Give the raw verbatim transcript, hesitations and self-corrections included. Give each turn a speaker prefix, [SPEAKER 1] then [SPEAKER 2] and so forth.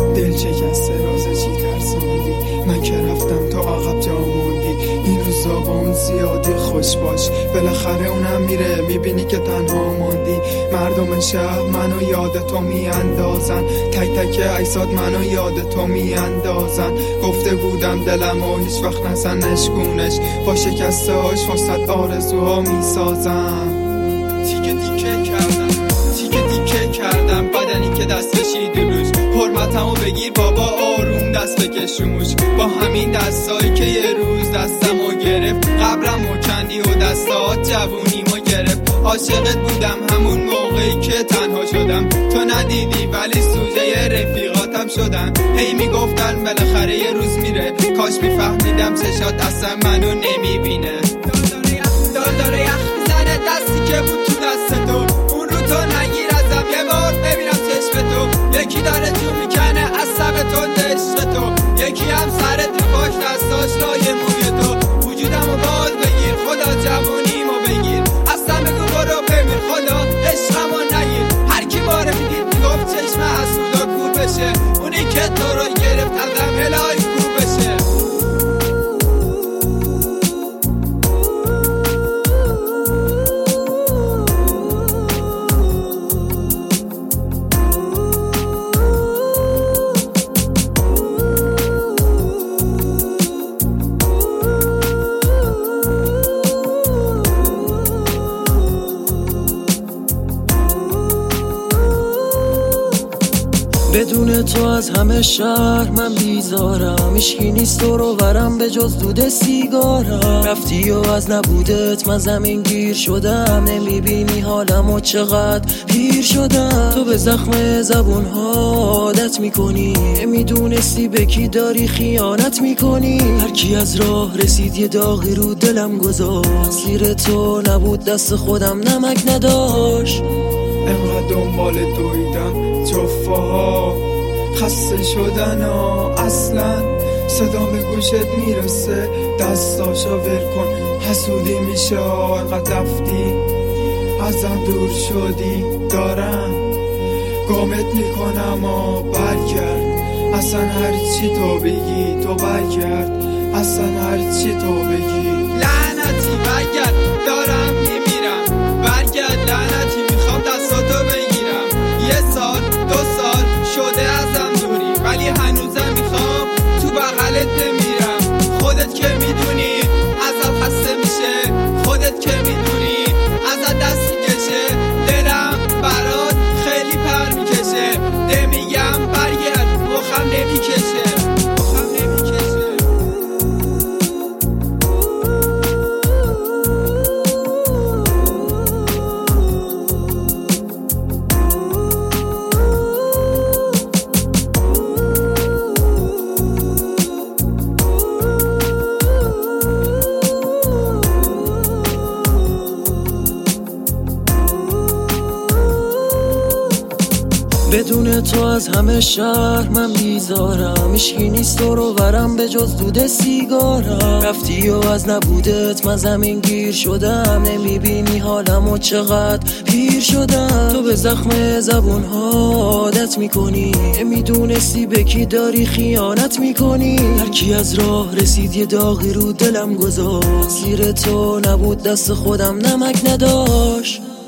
[SPEAKER 1] دل شکسته روز چی ترسوندی، من که رفتم تو عقب جا موندی. این روزا با اون زیادی خوش باش، بالاخره اونم میره میبینی که تنها موندی. مردم شهر منو یاد تو میاندازن، تک تک عیسات منو یاد تو میاندازن. گفته بودم دلم و هیچ وقت نزن نشکونش، با شکسته هاش واسط آرزوها میسازن. تیکه تیکه کردم تیکه تیکه کردم بدنی که دست کشیدی روش، حرمتمو بگیر بابا آروم دست بکشومش. با همین دستایی که یه روز دستمو گرفت، قبرمو کندی و دستات جوونیمو گرفت. عاشقت بودم همون موقعی که تنها شدم، تو ندیدی ولی سوژه رفیقاتم شدن. هی میگفتن بالاخره یه روز میره، کاش میفهمیدم چشات اصلا منو نمیبینه. دار داره یخ میزنه دستی که بود تو دست تو، اون رو تو نگیر ازم یه بار ببینم چشم تو. یکی داره جو میکنه از سب تو عشق تو، یکی هم سرت رو پاک دستاش لای موی تو. وجودمو باز بگیر خدا جوونیمو بگیر، اصلا بگو برو بمیر خدا عشقمو نگیر. هر کی باره میدید میگفت چشم حسودا کور بشه، اونی که تو رو گرفت ازم الهی کور بشه.
[SPEAKER 2] بدون تو از همه شهر من بیزارم، هیچکی نیست تو رو ورم به جز دود سیگارم. رفتی و از نبودت من زمین گیر شدم، نمیبینی حالم و چقدر پیر شدم. تو به زخم زبون ها عادت میکنی، نمیدونستی به کی داری خیانت میکنی. هر کی از راه رسید یه داغی رو دلم گذاشت، زیر تو نبود دست خودم نمک نداشت.
[SPEAKER 1] انقدر دنبال دویدم جفاها، خسته شدن ها اصلا صدا به گوشت میرسه. دستاشا ول کن حسودی میشه، انقدر رفتی ازم دور شدی، دارم گامت میکنم و برگرد. اصلا هر چی تو بگی تو برگرد، اصلا هر چی تو بگی.
[SPEAKER 3] لعنتی برگرد دارم میمیرم، برگرد لعنتی میخوام دستاتو بگیرم. یه سال دو سال شده ازم دوری، ولی هنوزم میخوام تو بغلت بمیرم. خودت که میدونی ازم خسته میشه، خودت که میدونی ازت دستی کشه. دلم برات خیلی پر میکشه، نمیگم برگرد مخم نمیکشه.
[SPEAKER 2] بدون تو از همه شهر من بیزارم، هیچکی نیست تو رو ورم به جز دود سیگارم. رفتی و از نبودت من زمین گیر شدم، نمیبینی حالم و چقدر پیر شدم. تو به زخم زبون ها عادت میکنی، نمیدونستی به کی داری خیانت میکنی. هر کی از راه رسید یه داغی رو دلم گذاشت، زیر تو نبود دست خودم نمک نداشت.